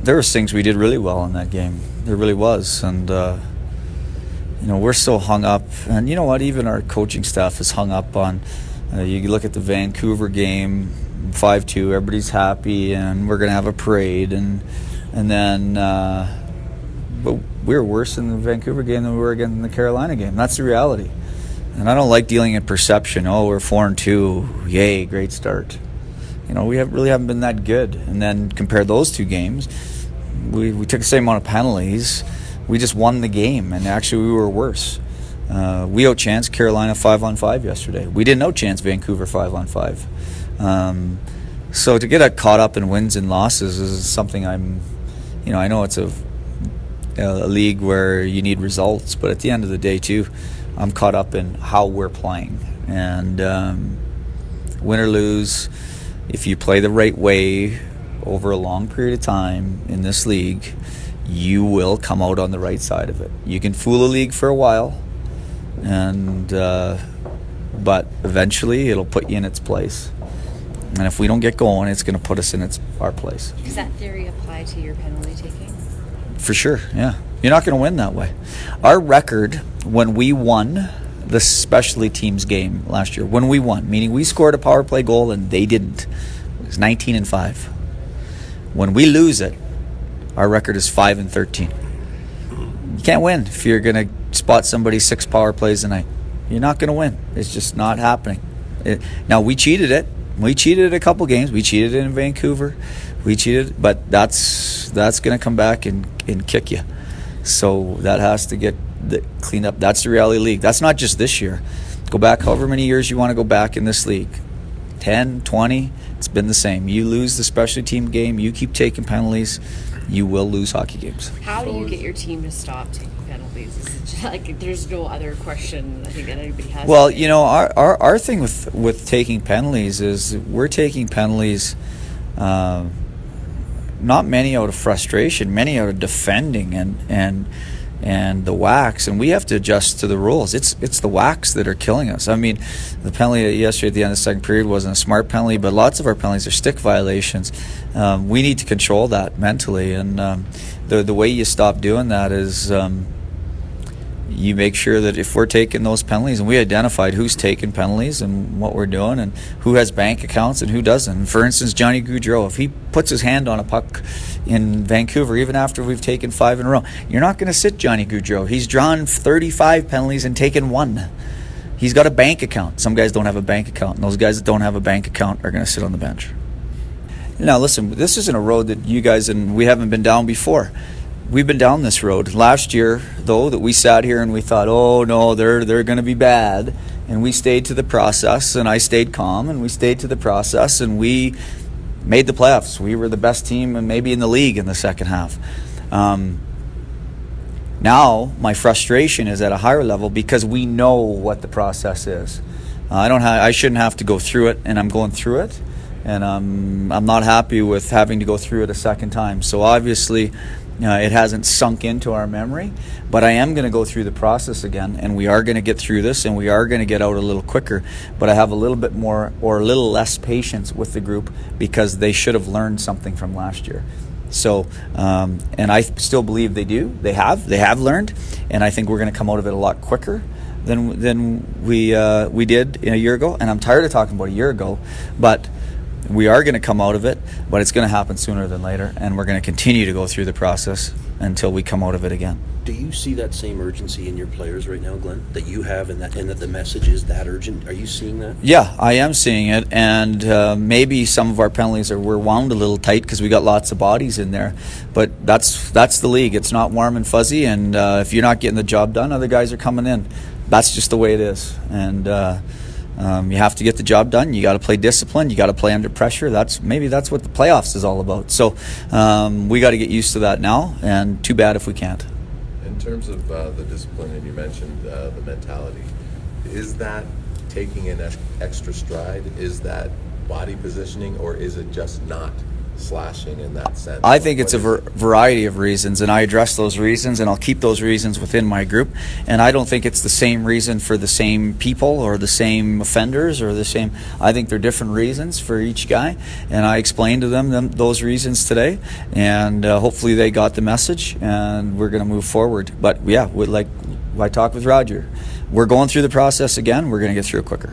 there was things we did really well in that game. There really was, and we're so hung up. And you know what? Even our coaching staff is hung up on. You look at the Vancouver game, 5-2. Everybody's happy, and we're going to have a parade, and then. But we were worse in the Vancouver game than we were against the Carolina game. That's the reality. And I don't like dealing in perception. Oh, we're 4-2. Yay, great start. We really haven't been that good. And then compare those two games. We took the same amount of penalties. We just won the game, and actually we were worse. We outchanced Carolina 5-on-5 yesterday. We didn't outchance Vancouver 5-on-5. So to get caught up in wins and losses is something I know it's a league where you need results, but at the end of the day too, I'm caught up in how we're playing. And win or lose, if you play the right way over a long period of time in this league, you will come out on the right side of it. You can fool a league for a while, and but eventually it'll put you in its place. And if we don't get going, it's going to put us in our place. Does that theory apply to your penalty taking? For sure, yeah. You're not going to win that way. Our record when we won the specialty teams game last year, when we won, meaning we scored a power play goal and they didn't, it was 19-5. When we lose it, our record is 5-13. You can't win if you're going to spot somebody 6 power plays a night. You're not going to win. It's just not happening. Now, we cheated it. We cheated a couple games. We cheated in Vancouver. We cheated, but that's going to come back and kick you. So that has to get cleaned up. That's the reality league. That's not just this year. Go back however many years you want to go back in this league. 10, 20, it's been the same. You lose the specialty team game, you keep taking penalties, you will lose hockey games. How do you get your team to stop taking penalties? Is it just, like, there's no other question I think that anybody has? Well, our thing with taking penalties is we're taking penalties, not many out of frustration, many out of defending and the whacks, and we have to adjust to the rules. It's the whacks that are killing us. I mean, the penalty yesterday at the end of the second period wasn't a smart penalty, but lots of our penalties are stick violations. We need to control that mentally, and the way you stop doing that is you make sure that if we're taking those penalties, and we identified who's taking penalties and what we're doing and who has bank accounts and who doesn't. For instance, Johnny Gaudreau, if he puts his hand on a puck in Vancouver, even after we've taken 5 in a row, you're not going to sit Johnny Gaudreau. He's drawn 35 penalties and taken 1. He's got a bank account. Some guys don't have a bank account, and those guys that don't have a bank account are going to sit on the bench. Now, listen, this isn't a road that you guys and we haven't been down before. We've been down this road. Last year, though, that we sat here and we thought, oh, no, they're going to be bad. And we stayed to the process, and I stayed calm, and we stayed to the process, and we made the playoffs. We were the best team and maybe in the league in the second half. Now, my frustration is at a higher level because we know what the process is. I shouldn't have to go through it, and I'm going through it. And I'm not happy with having to go through it a second time. So obviously, it hasn't sunk into our memory, but I am going to go through the process again, and we are going to get through this, and we are going to get out a little quicker. But I have a little bit more or a little less patience with the group because they should have learned something from last year. So, and I still believe they do. They have learned, and I think we're going to come out of it a lot quicker than we did a year ago. And I'm tired of talking about a year ago, but we are going to come out of it, but it's going to happen sooner than later, and we're going to continue to go through the process until we come out of it again. Do you see that same urgency in your players right now, Glenn, that you have, and that the message is that urgent? Are you seeing that? Yeah, I am seeing it, and maybe some of our penalties we're wound a little tight because we got lots of bodies in there, but that's the league. It's not warm and fuzzy, and if you're not getting the job done, other guys are coming in. That's just the way it is, and you have to get the job done. You got to play discipline. You got to play under pressure. That's what the playoffs is all about. So we got to get used to that now, and too bad if we can't. In terms of the discipline, and you mentioned the mentality, is that taking an extra stride? Is that body positioning, or is it just not slashing in that sense? I think it's a What is it? variety of reasons, and I address those reasons, and I'll keep those reasons within my group. And I don't think it's the same reason for the same people or the same offenders or the same. I think they're different reasons for each guy, and I explained to them those reasons today, and hopefully they got the message, and we're going to move forward. But yeah, like I talked with Roger, we're going through the process again. We're going to get through it quicker.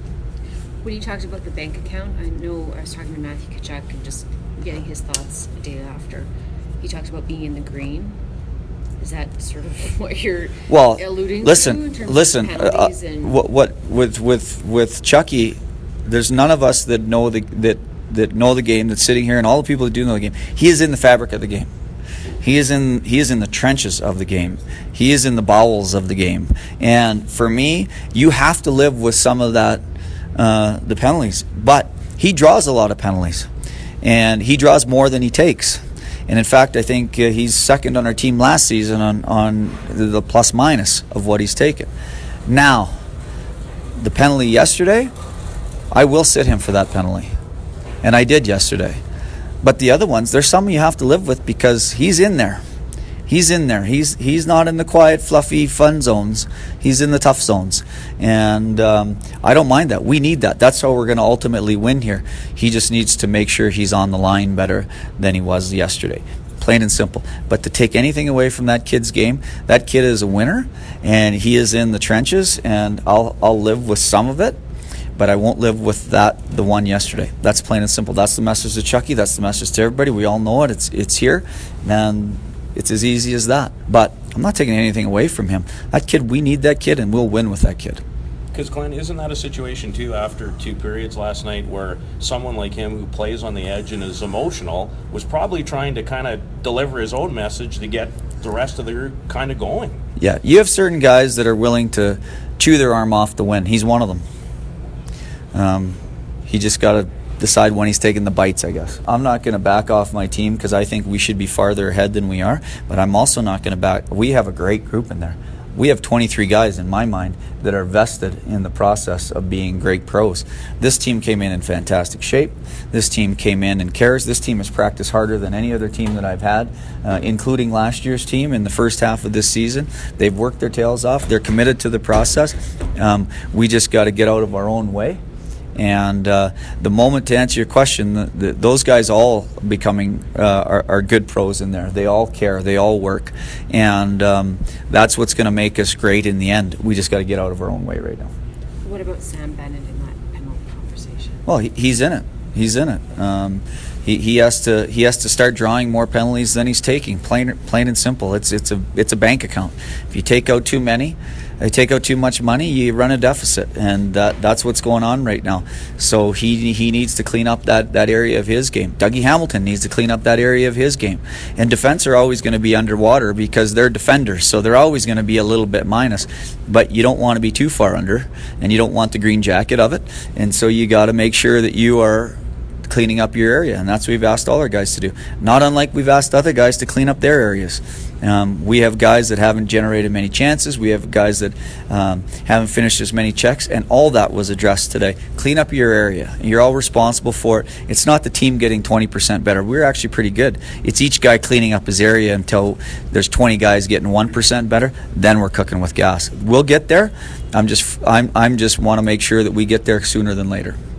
When you talked about the bank account, I know I was talking to Matthew Tkachuk and just getting his thoughts a day after. He talked about being in the green. Is that sort of what you're alluding to in terms of penalties and what with Chucky? There's none of us that know that know the game, that's sitting here, and all the people that do know the game. He is in the fabric of the game. He is in the trenches of the game. He is in the bowels of the game. And for me, you have to live with some of that, the penalties. But he draws a lot of penalties, and he draws more than he takes. And in fact, I think he's second on our team last season on the plus minus of what he's taken. Now, the penalty yesterday, I will sit him for that penalty, and I did yesterday. But the other ones, there's some you have to live with because he's in there. He's in there. He's not in the quiet, fluffy, fun zones. He's in the tough zones. And I don't mind that. We need that. That's how we're going to ultimately win here. He just needs to make sure he's on the line better than he was yesterday. Plain and simple. But to take anything away from that kid's game, that kid is a winner, and he is in the trenches, and I'll live with some of it, but I won't live with the one yesterday. That's plain and simple. That's the message to Chucky. That's the message to everybody. We all know it. It's here, and it's as easy as that. But I'm not taking anything away from him. That kid, we need that kid, and we'll win with that kid. Because, Glenn, isn't that a situation, too, after 2 periods last night where someone like him who plays on the edge and is emotional was probably trying to kind of deliver his own message to get the rest of the group kind of going? Yeah, you have certain guys that are willing to chew their arm off to win. He's one of them. He just got to decide when he's taking the bites, I guess. I'm not going to back off my team because I think we should be farther ahead than we are, but I'm also not going to back. We have a great group in there. We have 23 guys, in my mind, that are vested in the process of being great pros. This team came in fantastic shape. This team came in and cares. This team has practiced harder than any other team that I've had, including last year's team in the first half of this season. They've worked their tails off. They're committed to the process. We just got to get out of our own way. And the moment, to answer your question, those guys all becoming are good pros in there. They all care. They all work. And that's what's going to make us great in the end. We just got to get out of our own way right now. What about Sam Bennett in that penalty conversation? Well, he's in it. He's in it. He has to start drawing more penalties than he's taking. Plain and simple. It's a bank account. If you take out too many, they take out too much money, you run a deficit, and that's what's going on right now. So he needs to clean up that area of his game. Dougie Hamilton needs to clean up that area of his game. And defense are always going to be underwater because they're defenders, so they're always going to be a little bit minus. But you don't want to be too far under, and you don't want the green jacket of it. And so you got to make sure that you are cleaning up your area, and that's what we've asked all our guys to do. Not unlike we've asked other guys to clean up their areas. We have guys that haven't generated many chances. We have guys that haven't finished as many checks, and all that was addressed today. Clean up your area. You're all responsible for it. It's not the team getting 20% better. We're actually pretty good. It's each guy cleaning up his area until there's 20 guys getting 1% better. Then we're cooking with gas. We'll get there. I'm just want to make sure that we get there sooner than later.